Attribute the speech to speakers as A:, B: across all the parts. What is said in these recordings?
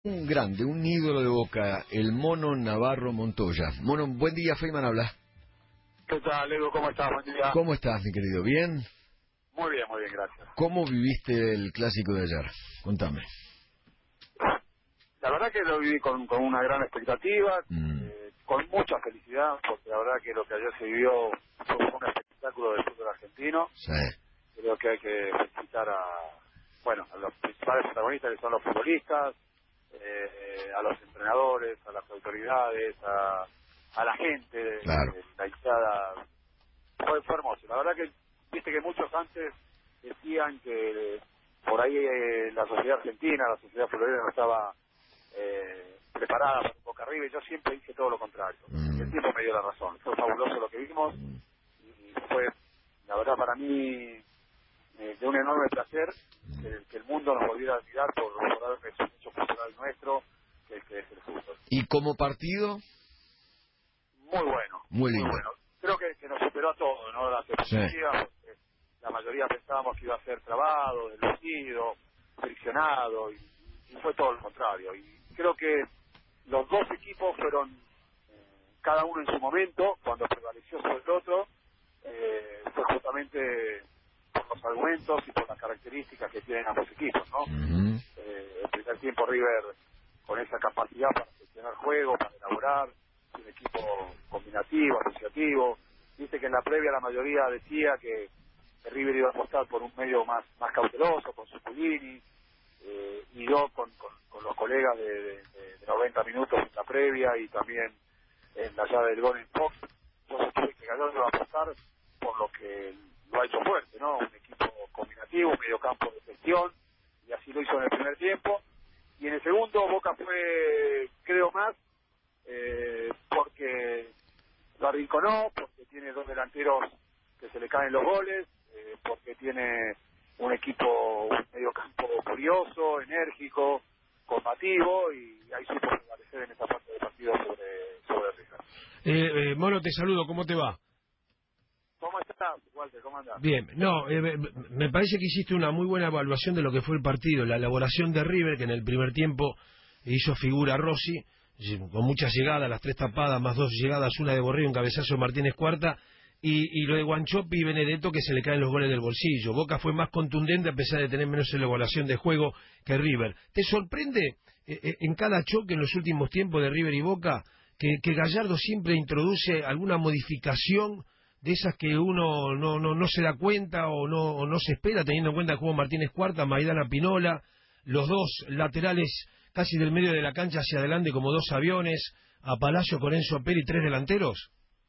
A: Un grande, un ídolo de Boca, el Mono Navarro Montoya. Mono, buen día, Feynman habla.
B: ¿Qué tal, Edu? ¿Cómo estás? Buen día.
A: ¿Cómo estás, mi querido? ¿Bien?
B: Muy bien, gracias.
A: ¿Cómo viviste el clásico de ayer? Contame.
B: La verdad que lo viví con una gran expectativa,
A: Mm.
B: con mucha felicidad, porque la verdad que lo que ayer se vivió fue un espectáculo del fútbol argentino.
A: Sí.
B: Creo que hay que felicitar a los principales protagonistas, que son los futbolistas, a los entrenadores, a las autoridades, a la gente,
A: Claro.
B: la hinchada. Fue hermoso. La verdad que, viste que muchos antes decían que por ahí la sociedad argentina, la sociedad florida no estaba preparada para Boca River. Yo siempre dije todo lo contrario. Y el tiempo me dio la razón. Fue fabuloso lo que vimos y fue, la verdad, para mí de un enorme placer que el mundo nos volviera a mirar por algo que es un hecho cultural nuestro, que es el fútbol.
A: ¿Y como partido?
B: Muy bueno.
A: Muy lindo.
B: Bueno. Creo que nos superó a todos, ¿no? Las expectativas, porque la mayoría pensábamos que iba a ser trabado, deslucido, friccionado, y fue todo lo contrario. Y creo que los dos equipos fueron, cada uno en su momento, cuando prevaleció sobre el otro, fue justamente por los argumentos y por las características que tienen ambos equipos, ¿no?
A: Uh-huh.
B: El primer tiempo River con esa capacidad para gestionar juego, para elaborar, un equipo combinativo, asociativo. Dice que en la previa la mayoría decía que River iba a apostar por un medio más cauteloso, con Zuculini, y yo con los colegas de 90 minutos en la previa y también en la llave del gol en Fox, yo supe que Gallardo iba a apostar por lo que lo ha hecho fuerte, ¿no? Un equipo combinativo, un medio campo de gestión, y así lo hizo en el primer tiempo. Y en el segundo Boca fue, creo, más porque lo arrinconó, porque tiene dos delanteros que se le caen los goles, porque tiene un equipo, un medio campo curioso, enérgico, combativo, y ahí supo prevalecer en esta parte del partido sobre River.
C: Mono, te saludo, ¿cómo te va?
B: ¿Cómo estás, Walter? ¿Cómo andás?
C: Bien, no, me parece que hiciste una muy buena evaluación de lo que fue el partido, la elaboración de River, que en el primer tiempo hizo figura Rossi, con muchas llegadas, las tres tapadas, más dos llegadas, una de Borré, un cabezazo de Martínez Cuarta, y lo de Guanchope y Benedetto, que se le caen los goles del bolsillo. Boca fue más contundente a pesar de tener menos elaboración de juego que River. ¿Te sorprende en cada choque en los últimos tiempos de River y Boca que Gallardo siempre introduce alguna modificación de esas que uno no se da cuenta o no se espera, teniendo en cuenta el juego Martínez Cuarta, Maidana Pinola, los dos laterales casi del medio de la cancha hacia adelante como dos aviones, a Palacio con Enzo Pérez y tres delanteros?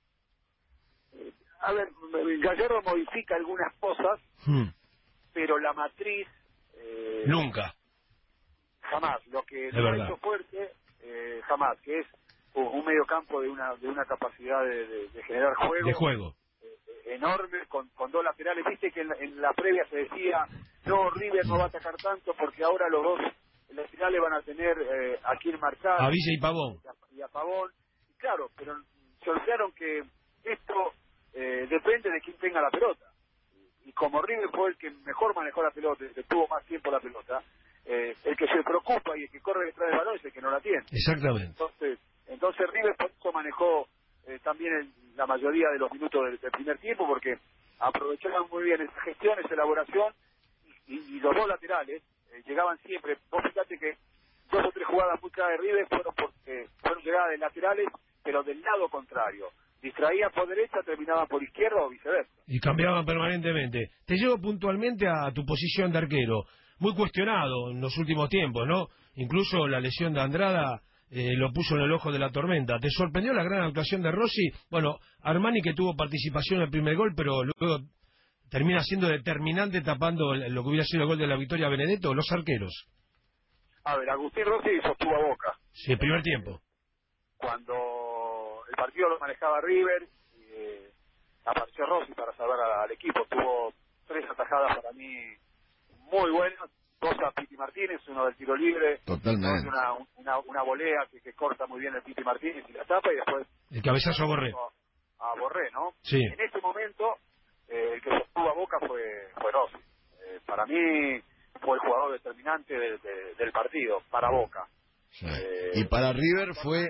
B: A ver, Gallardo modifica algunas cosas, pero la matriz...
C: Nunca.
B: Jamás. Lo que
C: Es
B: lo ha
C: verdad.
B: hecho fuerte, jamás, que es un medio campo de una capacidad de generar juego.
C: De juego.
B: Enorme, con dos laterales. Viste que en la previa se decía, no, River no va a atacar tanto porque ahora los dos laterales van a tener a quien marcar.
C: A Villa y Pavón.
B: Y a Pavón. Y claro, pero se olvidaron que esto depende de quién tenga la pelota. Y como River fue el que mejor manejó la pelota, el que tuvo más tiempo la pelota, el que se preocupa y el que corre detrás del balón es el que no la tiene.
C: Exactamente.
B: Entonces River por eso manejó también la mayoría de los minutos del primer tiempo, porque aprovechaban muy bien esa gestión, esa elaboración, y los dos laterales llegaban siempre. Vos fíjate que dos o tres jugadas muy claras de River fueron llegadas de laterales, pero del lado contrario. Distraían por derecha, terminaban por izquierda o viceversa.
C: Y cambiaban permanentemente. Te llevo puntualmente a tu posición de arquero, muy cuestionado en los últimos tiempos, ¿no? Incluso la lesión de Andrada lo puso en el ojo de la tormenta. ¿Te sorprendió la gran actuación de Rossi? Bueno, Armani, que tuvo participación en el primer gol, pero luego termina siendo determinante tapando lo que hubiera sido el gol de la victoria a Benedetto, los arqueros.
B: A ver, Agustín Rossi sostuvo a Boca.
C: Sí, el primer tiempo.
B: Cuando el partido lo manejaba River, apareció Rossi para salvar al equipo. Tuvo tres atajadas para mí muy buenas, dos a Piti Martínez, uno del tiro libre,
A: Totalmente.
B: una volea que corta muy bien el Piti Martínez y la tapa, y después
C: El cabezazo a Borré.
B: a Borré, ¿no?
C: Sí.
B: En ese momento el que sostuvo a Boca fue Rossi. Para mí fue el jugador determinante del partido para Boca.
A: Sí. Y para River fue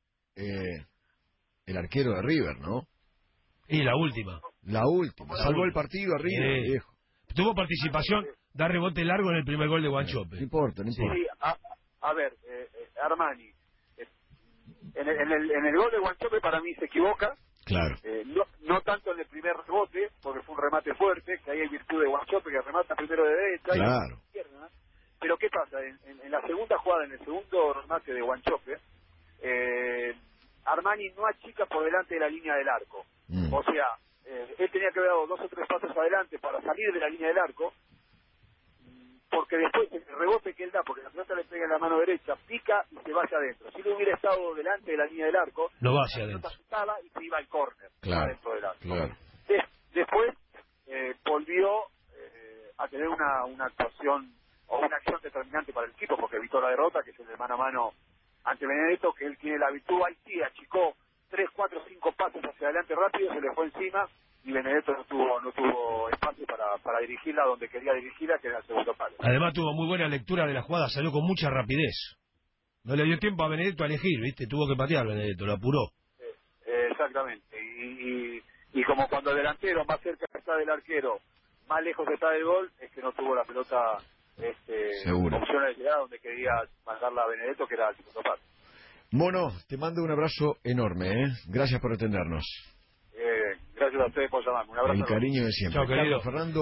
A: el arquero de River, ¿no?
C: Y la última.
A: La última. Salvó el partido a River, viejo.
C: Tuvo participación, da rebote largo en el primer gol de Guanchope.
A: No importa, no importa.
B: Sí, a ver, Armani, en el gol de Guanchope para mí se equivoca.
A: Claro.
B: No tanto en el primer rebote, porque fue un remate fuerte, que ahí hay virtud de Guanchope, que remata primero de derecha
A: Claro.
B: y de izquierda. Pero ¿qué pasa? En la segunda jugada, en el segundo remate de Guanchope, Armani no achica por delante de la línea del arco. O sea, él tenía que haber dado 2 o 3 pasos adelante para salir de la línea del arco, porque después el rebote que él da, porque la pelota le pega en la mano derecha, pica y se va hacia adentro. Si no hubiera estado delante de la línea del arco,
C: no va hacia
B: la
C: adentro.
B: pelota estaba y se iba al córner,
A: Claro,
B: dentro del arco.
A: claro.
B: Después volvió a tener una actuación o una acción determinante para el equipo, porque evitó la derrota, que es el de mano a mano ante Benedetto, que él tiene la virtud, ahí sí achicó 3, 4, 5 pasos hacia adelante rápido, se le fue encima y Benedetto no tuvo espacio para dirigirla donde quería dirigirla, que era el segundo palo.
C: Además tuvo muy buena lectura de la jugada, salió con mucha rapidez. No le dio tiempo a Benedetto a elegir, ¿viste? Tuvo que patear Benedetto, lo apuró.
B: Exactamente. Y como cuando el delantero más cerca está del arquero, más lejos está del gol, es que no tuvo la pelota opciones de llegada donde quería mandarla a Benedetto, que era el segundo palo.
A: Mono, te mando un abrazo enorme, ¿eh? Gracias por atendernos.
B: Gracias a ustedes por llamarme. Un abrazo.
A: El cariño de siempre.
C: Chao, querido.
A: Carlos Fernando.